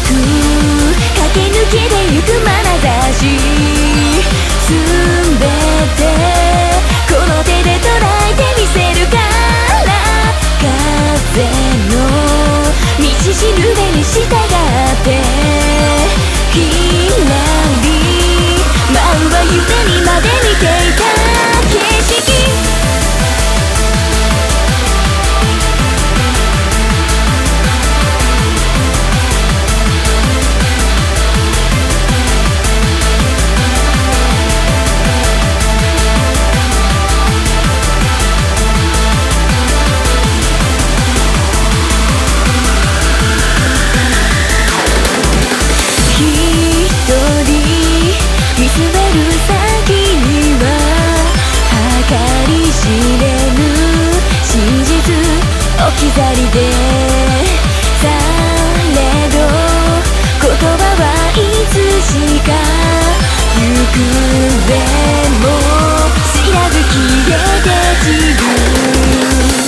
駆け抜けてゆく眼差し、すべてこの手で捉えてみせるから、風の道しるべに従ってひらり舞うは夢にまで見ていた景色。見つめる先には計り知れぬ真実置き去りで、されど言葉はいつしか行方も知らず消えて散る。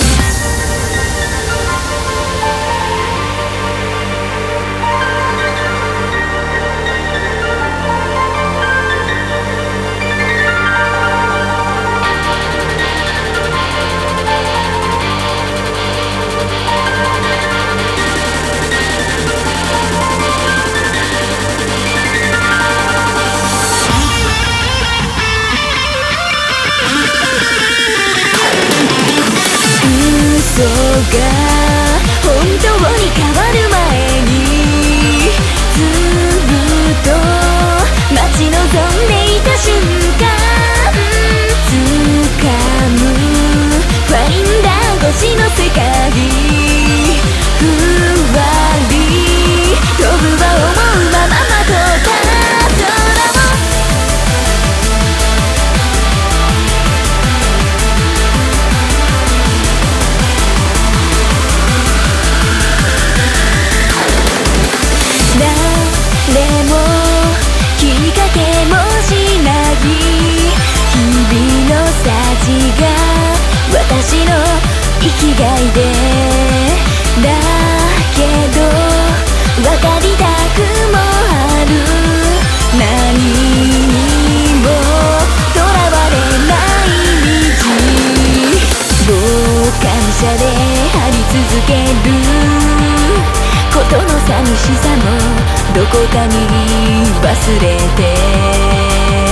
嘘が本当に変わる前に、ずっと待ち望んでいた瞬間、掴むファインダー越しの世界、ふわり飛ぶは思うまままとった空を。誰もきっかけもしない日々の幸が私の生きがいで、だけど分かりたくもある、何にもとらわれない道、傍観者であり続けることの寂しさもどこかに忘れて、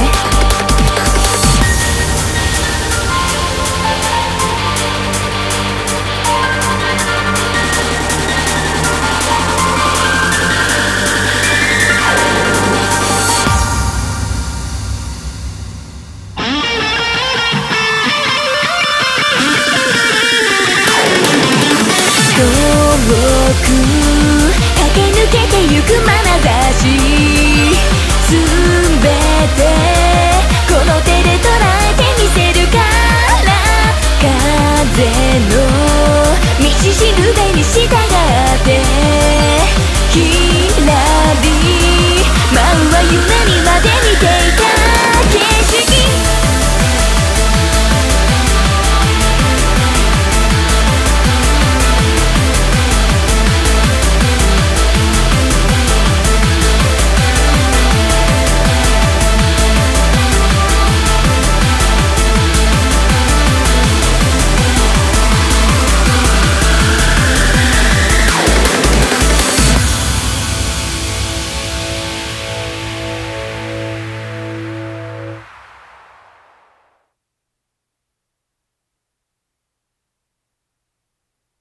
遠く駆け抜けてゆく眼差し、すべてこの手で捉えてみせるから、風の道しるべに従って